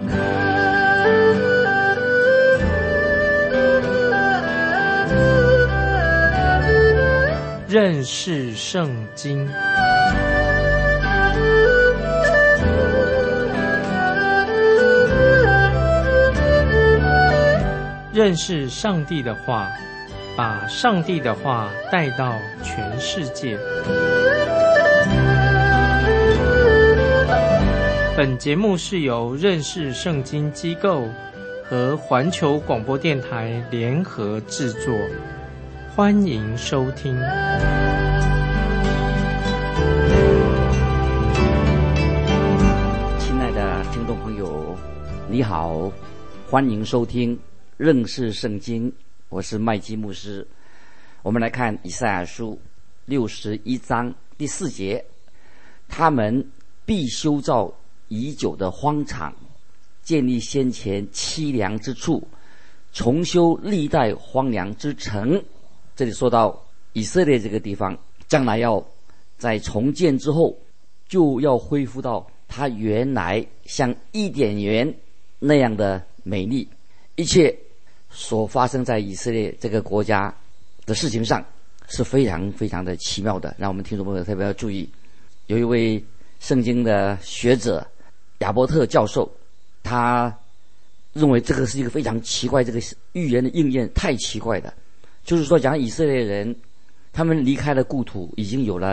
认识圣经。认识上帝的话，把上帝的话带到全世界。本节目是由认识圣经机构和环球广播电台联合制作，欢迎收听。 亲爱的听众朋友，你好，欢迎收听认识圣经，我是麦基牧师。我们来看以赛亚书61章第4节，他们必修造已久的荒场，建立先前凄凉之处，重修历代荒凉之城。这里说到以色列这个地方将来要在重建之后，就要恢复到它原来像伊甸园那样的美丽。一切所发生在以色列这个国家的事情上是非常非常的奇妙的，让我们听众朋友特别要注意。有一位圣经的学者亚伯特教授，他认为这个是一个非常奇怪，这个预言的应验太奇怪的。就是说讲以色列人他们离开了故土已经有了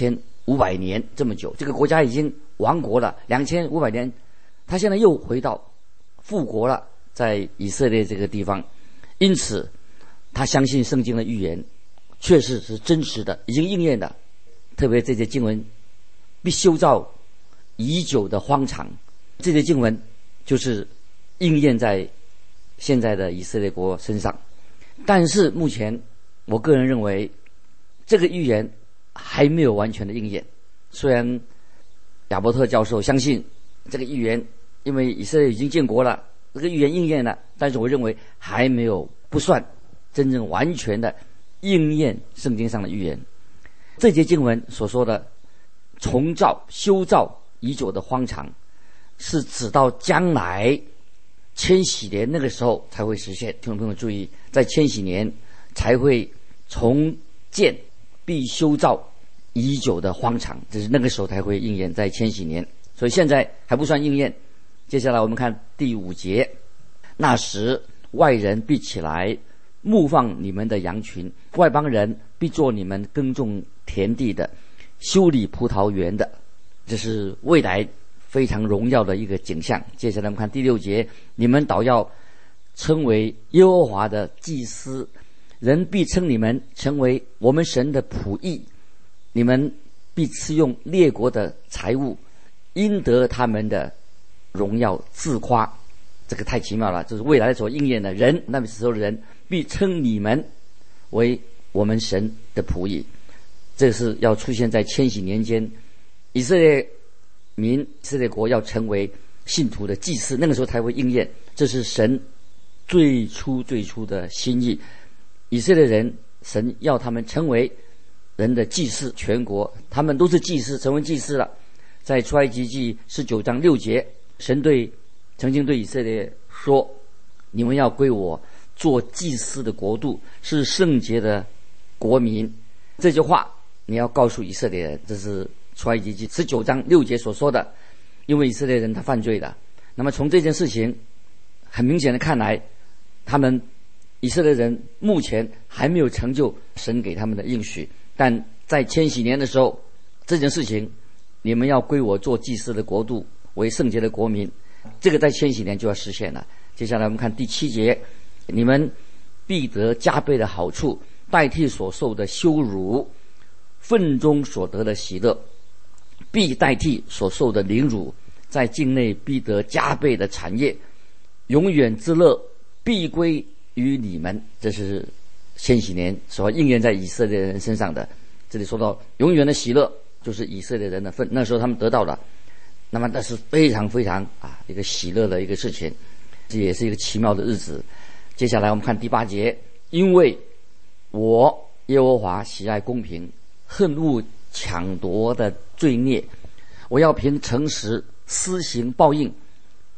2500年这么久，这个国家已经亡国了2500年，他现在又回到复国了，在以色列这个地方。因此他相信圣经的预言确实是真实的，已经应验的。特别这些经文必修造已久的荒场，这些经文就是应验在现在的以色列国身上。但是目前我个人认为这个预言还没有完全的应验。虽然亚伯特教授相信这个预言，因为以色列已经建国了，这个预言应验了，但是我认为还没有不算真正完全的应验圣经上的预言。这节经文所说的重造修造已久的荒场，是指到将来千禧年那个时候才会实现。听众朋友注意，在千禧年才会重建必修造已久的荒场，就是那个时候才会应验，在千禧年。所以现在还不算应验。接下来我们看第5节，那时外人必起来牧放你们的羊群，外邦人必做你们耕种田地的，修理葡萄园的。这是未来非常荣耀的一个景象。接下来我们看第6节，你们倒要称为耶和华的祭司，人必称你们成为我们神的仆役，你们必吃用列国的财物，因得他们的荣耀自夸。这个太奇妙了，这是未来所应验的。人那时候的人必称你们为我们神的仆役，这是要出现在千禧年间，以色列民以色列国要成为信徒的祭司，那个时候才会应验。这是神最初的心意。以色列人，神要他们成为人的祭司，全国他们都是祭司，成为祭司了。在出埃及记19章6节，神曾经对以色列说，你们要归我做祭司的国度，是圣洁的国民。这句话你要告诉以色列人，这是出埃及记19章6节所说的。因为以色列人他犯罪了，那么从这件事情很明显的看来，他们以色列人目前还没有成就神给他们的应许，但在千禧年的时候，这件事情，你们要归我做祭司的国度，为圣洁的国民，这个在千禧年就要实现了。接下来我们看第7节，你们必得加倍的好处，代替所受的羞辱，份中所得的喜乐，必代替所受的凌辱，在境内必得加倍的产业，永远之乐必归于你们。这是千禧年所应验在以色列人身上的。这里说到永远的喜乐，就是以色列人的份，那时候他们得到了，那么那是非常非常一个喜乐的一个事情，这也是一个奇妙的日子。接下来我们看第8节，因为我耶和华喜爱公平，恨恶抢夺的罪孽，我要凭诚实施行报应，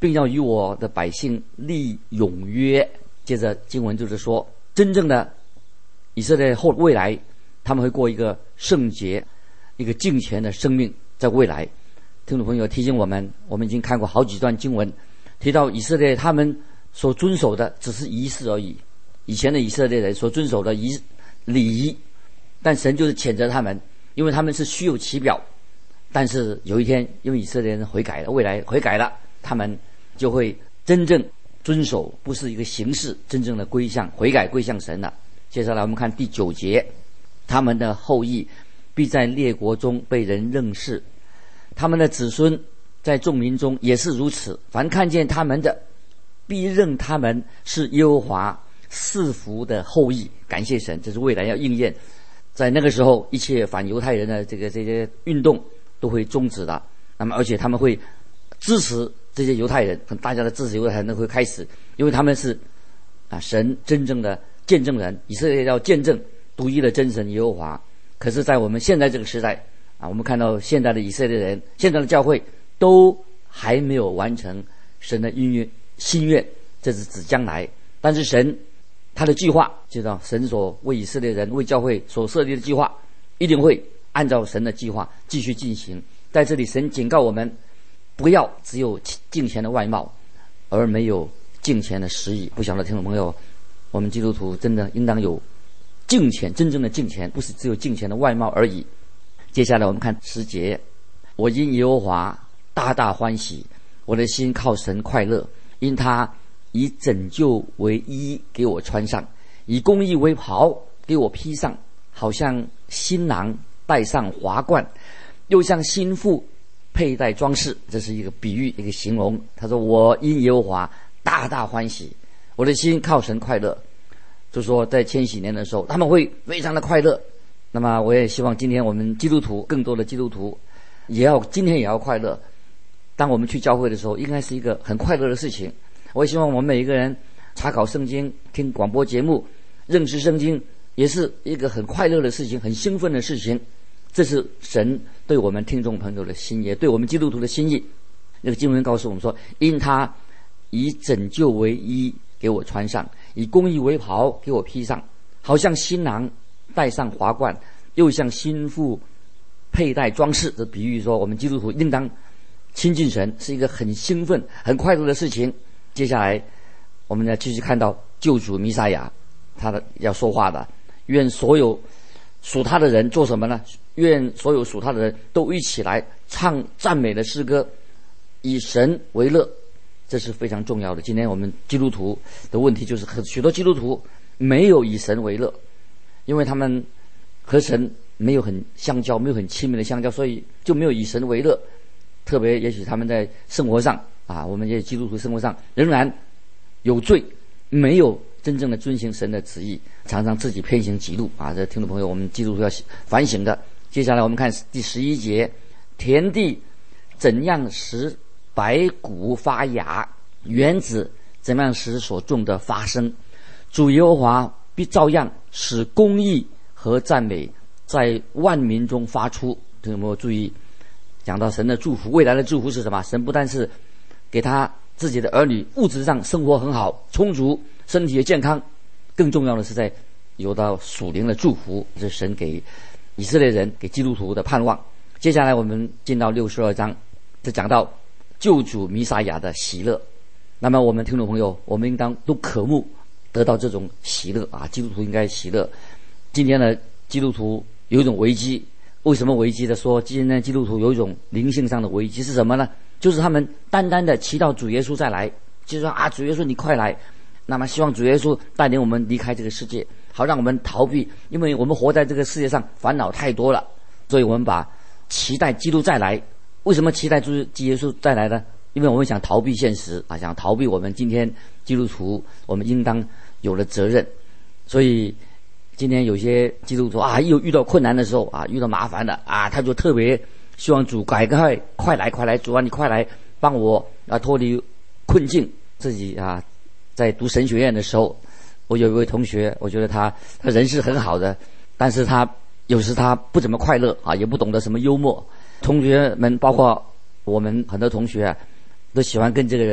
并要与我的百姓立永约。接着经文就是说，真正的以色列未来他们会过一个圣洁、一个敬虔的生命。在未来，听众朋友提醒我们已经看过好几段经文，提到以色列他们所遵守的只是仪式而已。以前的以色列人所遵守的礼仪，但神就是谴责他们，因为他们是虚有其表。但是有一天，因为以色列人悔改了，未来悔改了，他们就会真正遵守，不是一个形式，真正的悔改归向神了。接下来我们看第9节，他们的后裔必在列国中被人认识，他们的子孙在众民中也是如此。凡看见他们的，必认他们是耶和华赐福的后裔。感谢神，这是未来要应验。在那个时候，一切反犹太人的这些运动都会终止的。那么而且他们会支持这些犹太人，大家的支持犹太人都会开始，因为他们是神真正的见证人。以色列要见证独一的真神耶和华。可是在我们现在这个时代我们看到现在的以色列人，现在的教会都还没有完成神的心愿，这是指将来。但是神他的计划，知道神所为以色列人为教会所设立的计划，一定会按照神的计划继续进行。在这里神警告我们，不要只有敬虔的外貌，而没有敬虔的实意。不晓得听众朋友，我们基督徒真的应当有敬虔，真正的敬虔，不是只有敬虔的外貌而已。接下来我们看10节，我因耶和华大大欢喜，我的心靠神快乐，因他以拯救为衣给我穿上，以公义为袍给我披上，好像新郎戴上华冠，又像新妇佩戴装饰。这是一个比喻，一个形容。他说我因耶和华大大欢喜，我的心靠神快乐。就说在千禧年的时候，他们会非常的快乐。那么我也希望今天我们基督徒，更多的基督徒今天也要快乐。当我们去教会的时候，应该是一个很快乐的事情。我也希望我们每一个人查考圣经、听广播节目、认识圣经，也是一个很快乐的事情，很兴奋的事情。这是神对我们听众朋友的心意，对我们基督徒的心意。那个经文告诉我们说，因他以拯救为衣给我穿上，以公义为袍给我披上，好像新郎戴上华冠，又像新妇佩戴装饰。这比喻说，我们基督徒应当亲近神，是一个很兴奋、很快乐的事情。接下来我们要继续看到救主弥赛亚，他的要说话的。愿所有属他的人做什么呢？愿所有属他的人都一起来唱赞美的诗歌，以神为乐。这是非常重要的。今天我们基督徒的问题就是，许多基督徒没有以神为乐，因为他们和神没有很相交，没有很亲密的相交，所以就没有以神为乐。特别也许他们在生活上我们这些基督徒生活上仍然有罪，没有真正的遵行神的旨意，常常自己偏行己路这听众朋友，我们基督徒要反省的。接下来我们看第11节，田地怎样使白骨发芽，园子怎样使所种的发生，主耶和华必照样使公义和赞美在万民中发出。听众朋友注意，讲到神的祝福，未来的祝福是什么？神不但是给他自己的儿女物质上生活很好充足，身体也健康，更重要的是在有到属灵的祝福，这是神给以色列人、给基督徒的盼望。接下来我们进到62章，这讲到救主弥撒亚的喜乐。那么我们听众朋友，我们应当都渴慕得到这种喜乐基督徒应该喜乐。今天的基督徒有一种危机，为什么危机的说今天的基督徒有一种灵性上的危机是什么呢？就是他们单单的祈祷主耶稣再来，就是说主耶稣你快来，那么希望主耶稣带领我们离开这个世界，好让我们逃避，因为我们活在这个世界上烦恼太多了，所以我们把期待基督再来。为什么期待主耶稣再来呢？因为我们想逃避现实想逃避我们今天基督徒我们应当有的责任。所以今天有些基督徒又遇到困难的时候遇到麻烦的他就特别希望主快来，主你快来帮我脱离困境。自己在读神学院的时候，我有一位同学，我觉得他人是很好的，但是他有时他不怎么快乐也不懂得什么幽默。同学们包括我们很多同学都喜欢跟这个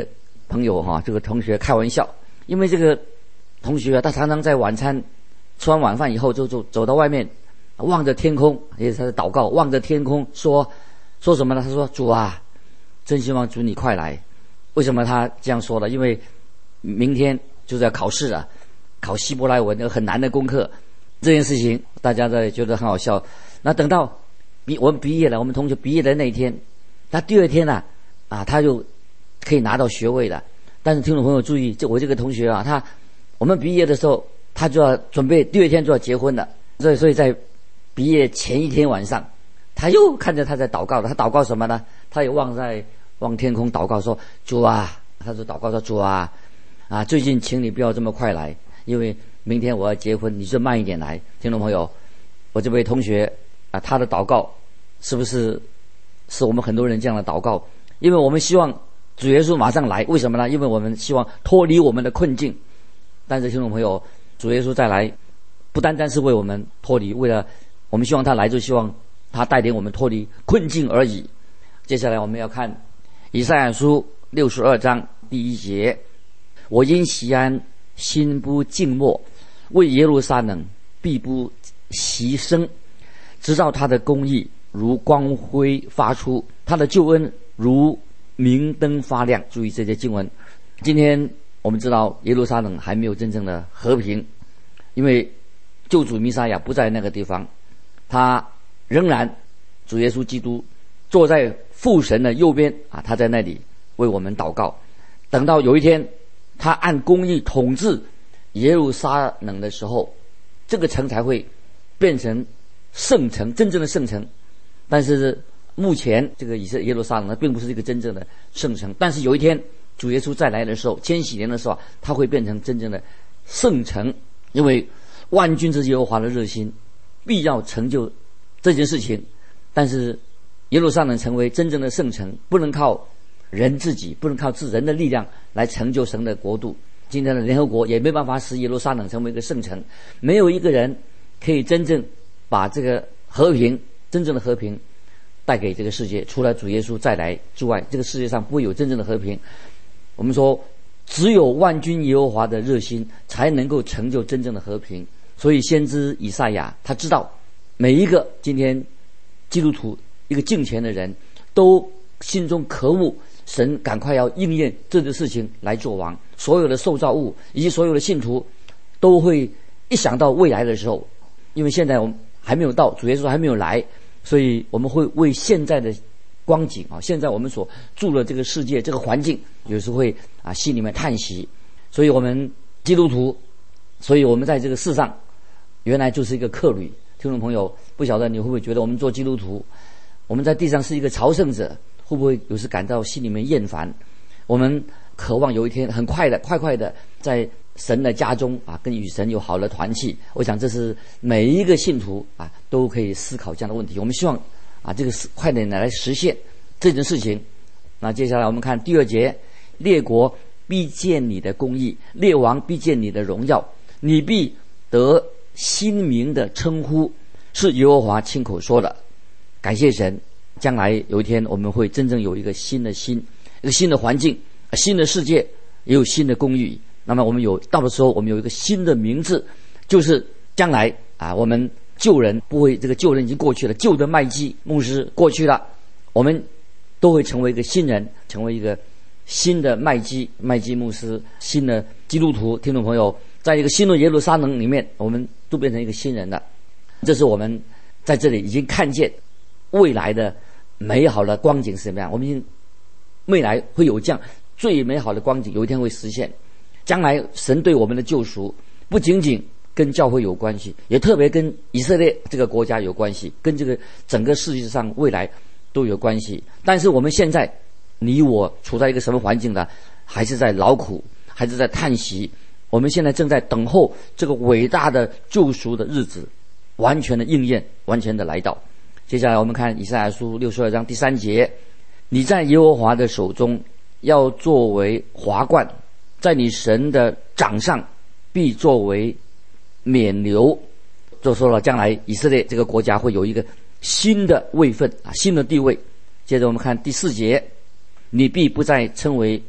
朋友这个同学开玩笑，因为这个同学他常常在晚餐吃完晚饭以后就走到外面，望着天空，也是他的祷告，望着天空说什么呢？他说：“主啊，真希望主你快来。”为什么他这样说呢？因为明天就是要考试了，考希伯来文那个很难的功课，这件事情大家都觉得很好笑。那等到我们毕业了，我们同学毕业的那一天，他第二天他就可以拿到学位了。但是听众朋友注意，我这个同学我们毕业的时候，他就要准备第二天就要结婚了。所以在毕业前一天晚上，他又看着他在祷告了。他祷告什么呢？他也望天空祷告说：“主啊！”他说：“祷告说，主啊，最近请你不要这么快来，因为明天我要结婚，你就慢一点来。”听众朋友，我这位同学他的祷告是不是我们很多人这样的祷告？因为我们希望主耶稣马上来，为什么呢？因为我们希望脱离我们的困境。但是听众朋友，主耶稣再来，不单单是为我们脱离，为了我们希望他来，就希望他带领我们脱离困境而已。接下来我们要看以赛亚书62章第1节：“我因锡安心不静默，为耶路撒冷必不息声，直到他的公义如光辉发出，他的救恩如明灯发亮。”注意这些经文。今天我们知道耶路撒冷还没有真正的和平，因为救主弥撒亚不在那个地方，他仍然主耶稣基督坐在父神的右边他在那里为我们祷告。等到有一天他按公义统治耶路撒冷的时候，这个城才会变成圣城，真正的圣城。但是目前这个耶路撒冷呢，并不是一个真正的圣城。但是有一天主耶稣再来的时候，千禧年的时候，他会变成真正的圣城。因为万军之耶和华的热心必要成就这件事情。但是耶路撒冷成为真正的圣城，不能靠人自己，不能靠人的力量来成就神的国度。今天的联合国也没办法使耶路撒冷成为一个圣城，没有一个人可以真正把这个和平，真正的和平带给这个世界。除了主耶稣再来之外，这个世界上不会有真正的和平。我们说只有万军耶和华的热心才能够成就真正的和平。所以先知以赛亚他知道每一个今天基督徒一个敬虔的人都心中渴慕神赶快要应验这个事情来做王。所有的受造物以及所有的信徒都会一想到未来的时候，因为现在我们还没有到，主耶稣还没有来，所以我们会为现在的光景现在我们所住的这个世界这个环境，有时会心里面叹息。所以我们基督徒，所以我们在这个世上原来就是一个客旅。听众朋友，不晓得你会不会觉得我们做基督徒，我们在地上是一个朝圣者，会不会有时感到心里面厌烦？我们渴望有一天很快的在神的家中跟与神有好的团契。我想这是每一个信徒都可以思考这样的问题。我们希望这个快点来实现这件事情。那接下来我们看第2节：列国必见你的公义，列王必见你的荣耀，你必得新名的称呼，是耶和华亲口说的。感谢神，将来有一天我们会真正有一个新的一个新的环境，新的世界，也有新的公义。那么我们到的时候，我们有一个新的名字，就是将来我们旧人不会，这个旧人已经过去了，旧的麦基牧师过去了，我们都会成为一个新人，成为一个新的麦基牧师，新的基督徒。听众朋友，在一个新的耶路撒冷里面，我们都变成一个新人了。这是我们在这里已经看见未来的美好的光景是怎么样。我们已经未来会有这样最美好的光景，有一天会实现。将来神对我们的救赎不仅仅跟教会有关系，也特别跟以色列这个国家有关系，跟这个整个世界上未来都有关系。但是我们现在你我处在一个什么环境呢？还是在劳苦，还是在叹息。我们现在正在等候这个伟大的救赎的日子完全的应验，完全的来到。接下来我们看以赛亚书62章第3节：你在耶和华的手中要作为华冠，在你神的掌上必作为冕旒。就说了将来以色列这个国家会有一个新的位分新的地位。接着我们看第4节：你必不再称为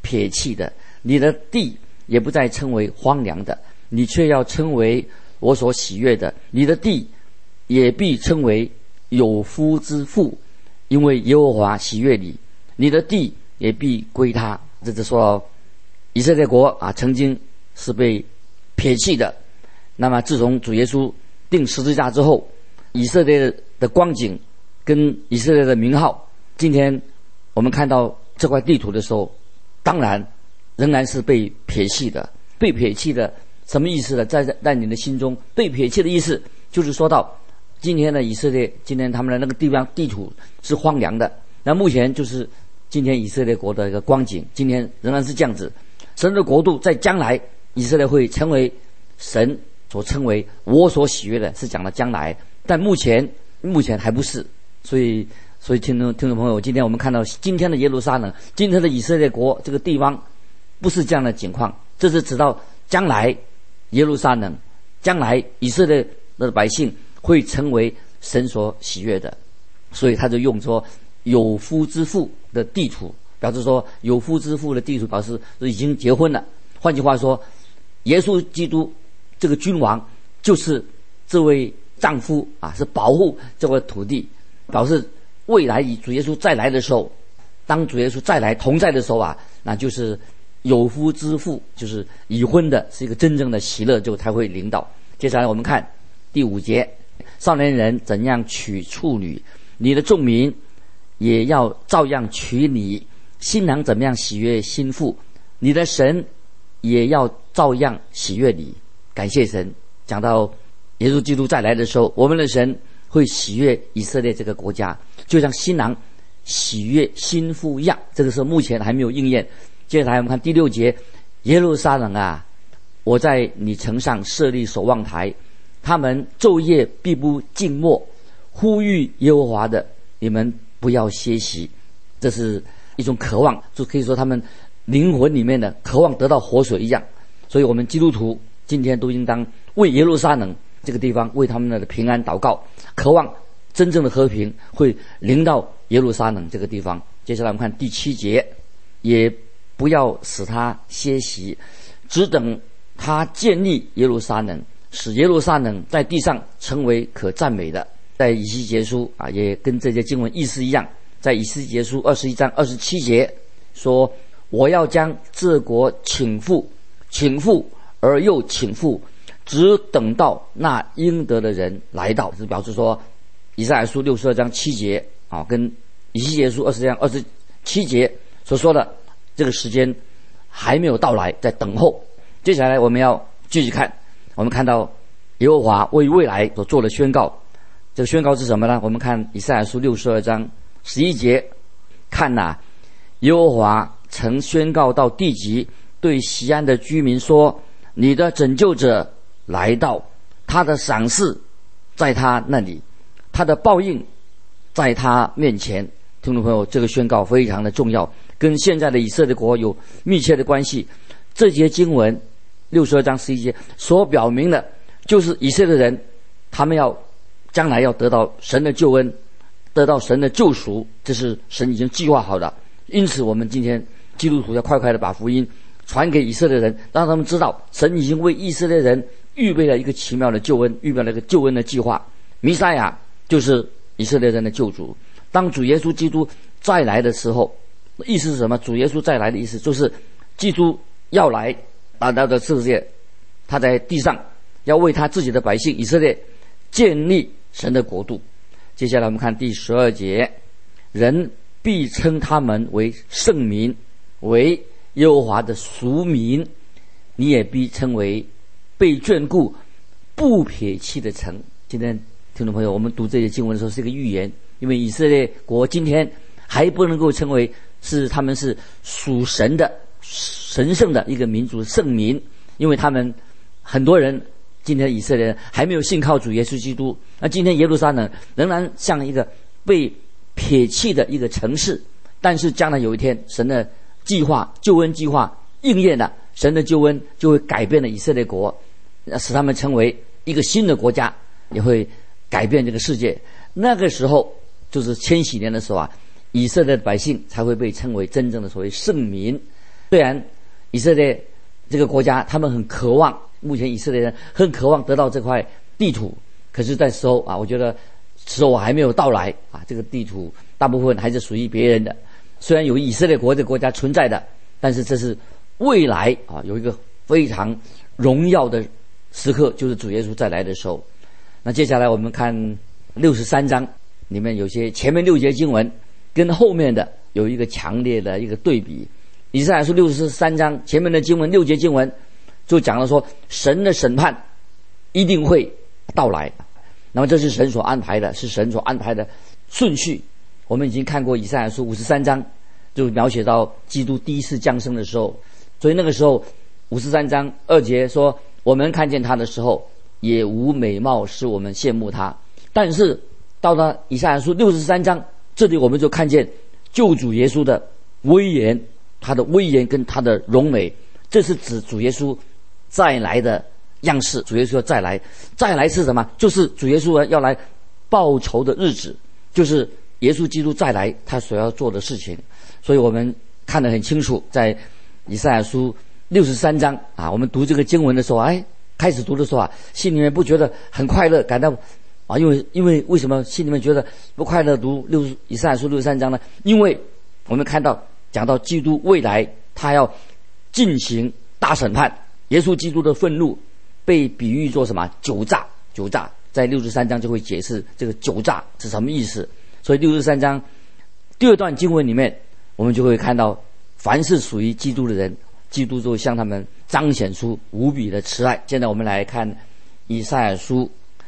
撇弃的，你的地也不再称为荒凉的，你却要称为我所喜悦的，你的地也必称为有夫之妇，因为耶和华喜悦你，你的地也必归他。这就说以色列国啊，曾经是被撇弃的。那么自从主耶稣钉十字架之后，以色列的光景跟以色列的名号，今天我们看到这块地图的时候，当然仍然是被撇弃的。被撇弃的什么意思呢？在你的心中，被撇弃的意思就是说到今天的以色列，今天他们的那个地方地图是荒凉的。那目前就是今天以色列国的一个光景，今天仍然是这样子。神的国度在将来，以色列会成为神所称为我所喜悦的，是讲的将来，但目前还不是。所以听众朋友，今天我们看到今天的耶路撒冷，今天的以色列国这个地方不是这样的情况，这是直到将来耶路撒冷，将来以色列的百姓会成为神所喜悦的。所以他就用说有夫之妇的地图，表示说有夫之妇的地图表示已经结婚了。换句话说，耶稣基督这个君王就是这位丈夫啊，是保护这块土地，表示未来以主耶稣再来的时候，当主耶稣再来同在的时候啊，那就是有夫之妇，就是已婚的，是一个真正的喜乐就才会临到。接下来我们看第5节，少年人怎样娶处女，你的众民也要照样娶你，新郎怎么样喜悦新妇，你的神也要照样喜悦你。感谢神，讲到耶稣基督再来的时候，我们的神会喜悦以色列这个国家，就像新郎喜悦新妇一样。这个是目前还没有应验。接下来我们看第6节，耶路撒冷啊，我在你城上设立守望台，他们昼夜必不静默，呼吁耶和华的，你们不要歇息。这是一种渴望，就可以说他们灵魂里面的渴望得到活水一样。所以我们基督徒今天都应当为耶路撒冷这个地方，为他们的平安祷告，渴望真正的和平会临到耶路撒冷这个地方。接下来我们看第7节，也不要使他歇息，只等他建立耶路撒冷，使耶路撒冷在地上成为可赞美的。在以西结书啊，也跟这些经文意思一样，在以西结书21章27节说，我要将这国倾覆而又倾覆，只等到那应得的人来到。是表示说以赛亚书62章7节啊，跟以西结书20章27节所说的这个时间还没有到来，在等候。接下来我们要继续看，我们看到耶和华为未来所做的宣告。这个宣告是什么呢？我们看以赛亚书62章11节，看哪，耶和华曾宣告到地极，对西安的居民说，你的拯救者来到，他的赏赐在他那里，他的报应在他面前。听众朋友，这个宣告非常的重要，跟现在的以色列国有密切的关系。这节经文62章11节所表明的就是以色列人他们将来要得到神的救恩，得到神的救赎，这是神已经计划好的。因此我们今天基督徒要快快的把福音传给以色列人，让他们知道神已经为以色列人预备了一个奇妙的救恩，预备了一个救恩的计划。弥赛亚就是以色列人的救主。当主耶稣基督再来的时候，意思是什么？主耶稣再来的意思就是基督要来到这世界，他在地上要为他自己的百姓以色列建立神的国度。接下来我们看第12节，人必称他们为圣民，为耶和华的属民，你也必称为被眷顾不撇弃的城。今天听众朋友，我们读这些经文的时候是一个预言，因为以色列国今天还不能够称为他们是属神的神圣的一个民族圣民，因为他们很多人今天以色列人还没有信靠主耶稣基督。那今天耶路撒冷仍然像一个被撇弃的一个城市，但是将来有一天神的计划救恩计划应验了，神的救恩就会改变了以色列国，使他们成为一个新的国家，也会改变这个世界。那个时候就是千禧年的时候啊，以色列的百姓才会被称为真正的所谓圣民。 虽然以色列这个国家他们很渴望，目前以色列人很渴望得到这块地土，可是在时候我觉得时候还没有到来这个地土大部分还是属于别人的。虽然有以色列国这个国家存在的，但是这是未来有一个非常荣耀的时刻，就是主耶稣再来的时候。那接下来我们看63章里面有些前面6节经文跟后面的有一个强烈的一个对比。以赛亚书63章前面的经文6节经文就讲了说，神的审判一定会到来。那么这是神所安排的，是神所安排的顺序。我们已经看过以赛亚书53章，就描写到基督第一次降生的时候，所以那个时候53章2节说，我们看见他的时候也无美貌使我们羡慕他。但是到了以赛亚书63章，这里我们就看见救主耶稣的威严，他的威严跟他的荣美，这是指主耶稣再来的样式。主耶稣要再来，再来是什么？就是主耶稣要来报仇的日子，就是耶稣基督再来他所要做的事情。所以我们看得很清楚，在以赛亚书63章我们读这个经文的时候，开始读的时候心里面不觉得很快乐，感到因为为什么心里面觉得不快乐？读以赛亚书63章呢？因为我们看到讲到基督未来他要进行大审判，耶稣基督的愤怒被比喻作什么？酒榨。在63章就会解释这个酒榨是什么意思。所以63章第2段经文里面，我们就会看到，凡是属于基督的人，基督就会向他们彰显出无比的慈爱。现在我们来看以赛亚书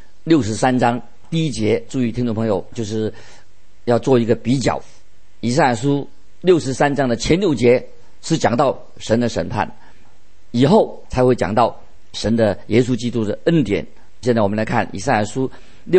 63章第1节，注意听众朋友，就是要做一个比较。以赛亚书63章的前6节是讲到神的审判，以后才会讲到神的耶稣基督的恩典。现在我们来看以赛亚书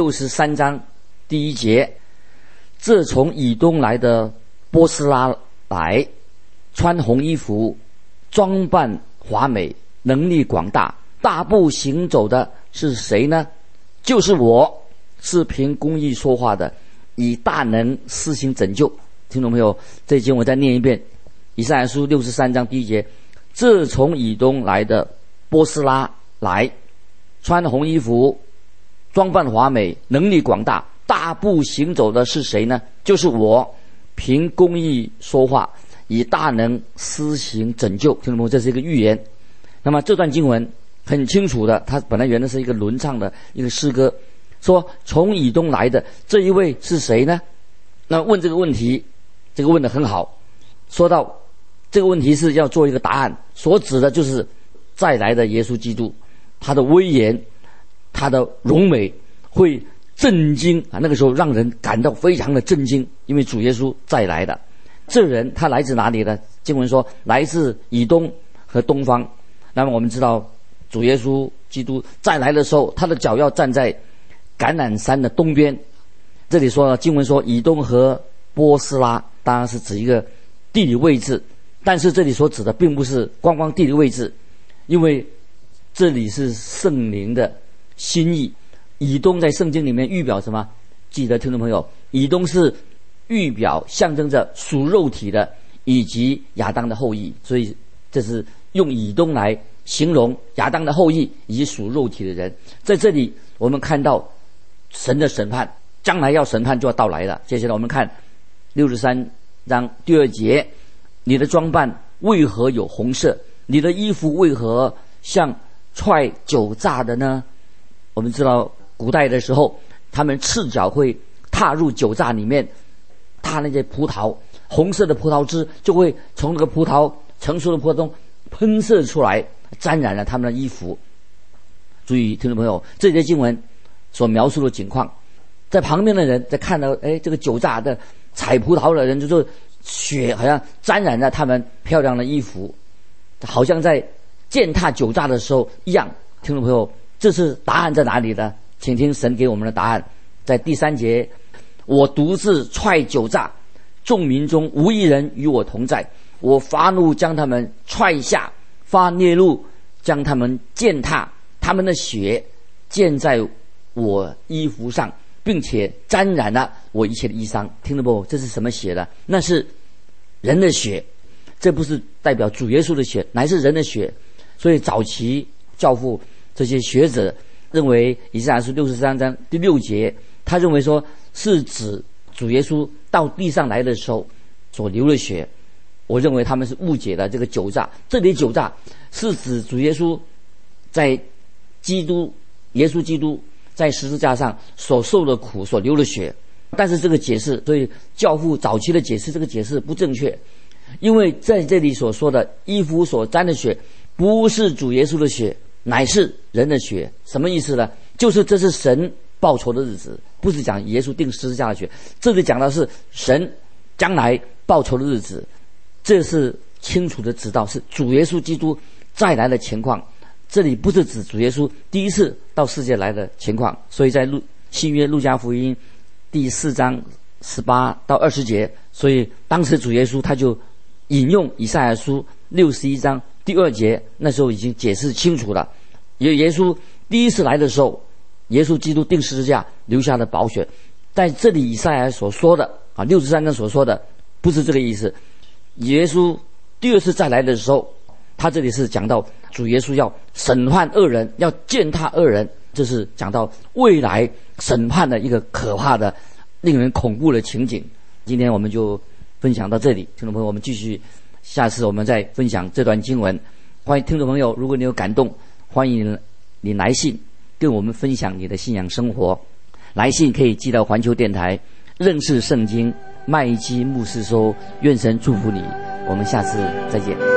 63章第1节，这从以东来的波斯拉来，穿红衣服，装扮华美，能力广大，大步行走的是谁呢？就是我，是凭公义说话的，以大能施行拯救。听众朋友，这经我再念一遍，以赛亚书63章第1节，这从以东来的波斯拉来，穿红衣服，装扮华美，能力广大，大步行走的是谁呢？就是我，凭公义说话，以大能施行拯救。听众朋友，这是一个预言。那么这段经文很清楚的，它本来原来是一个轮唱的一个诗歌，说从以东来的这一位是谁呢？那问这个问题，这个问得很好。说到这个问题是要做一个答案，所指的就是再来的耶稣基督，他的威严，他的荣美会震惊那个时候让人感到非常的震惊，因为主耶稣再来的。这人他来自哪里呢？经文说来自以东和东方。那么我们知道主耶稣基督再来的时候，他的脚要站在橄榄山的东边。这里说经文说以东和波斯拉，当然是指一个地理位置，但是这里所指的并不是光光地理位置，因为这里是圣灵的心意。以东在圣经里面预表什么？记得听众朋友，以东是预表象征着属肉体的以及亚当的后裔，所以这是用以东来形容亚当的后裔以及属肉体的人。在这里我们看到神的审判，将来要审判就要到来了。接下来我们看63章第2节，你的装扮为何有红色？你的衣服为何像踹酒榨的呢？我们知道古代的时候，他们赤脚会踏入酒榨里面，踏那些葡萄，红色的葡萄汁就会从那个葡萄成熟的葡萄中喷射出来，沾染了他们的衣服。注意听众朋友，这些经文所描述的情况，在旁边的人在看到这个酒榨的采葡萄的人，就是血好像沾染了他们漂亮的衣服，好像在践踏酒榨的时候一样。听众朋友，这是答案在哪里呢？请听神给我们的答案，在第3节，我独自踹酒榨，众民中无一人与我同在，我发怒将他们踹下，发烈怒将他们践踏，他们的血溅在我衣服上，并且沾染了我一切的衣裳。听到不？这是什么血呢？那是人的血。 这不是代表主耶稣的血，乃是人的血。所以早期教父这些学者认为以赛亚书63章第6节，他认为说是指主耶稣到地上来的时候所流的血。我认为他们是误解了这个酒榨，这里酒榨是指主耶稣在耶稣基督在十字架上所受的苦所流的血。但是这个解释，所以教父早期的解释，这个解释不正确，因为在这里所说的衣服所沾的血不是主耶稣的血，乃是人的血。什么意思呢？就是这是神报仇的日子，不是讲耶稣钉十字架的血，这里讲的是神将来报仇的日子。这是清楚的指道，是主耶稣基督再来的情况。这里不是指主耶稣第一次到世界来的情况。所以在新约路加福音第4章18到20节，所以当时主耶稣他就引用以赛亚书61章第2节，那时候已经解释清楚了。耶稣第一次来的时候，耶稣基督钉十字架留下的宝血，在这里以赛亚所说的63章所说的不是这个意思。耶稣第二次再来的时候，他这里是讲到主耶稣要审判恶人，要践踏恶人，这是讲到未来审判的一个可怕的令人恐怖的情景。今天我们就分享到这里，听众朋友，我们继续下次我们再分享这段经文。欢迎听众朋友，如果你有感动，欢迎你来信跟我们分享你的信仰生活。来信可以寄到环球电台认识圣经麦基牧师收。愿神祝福你，我们下次再见。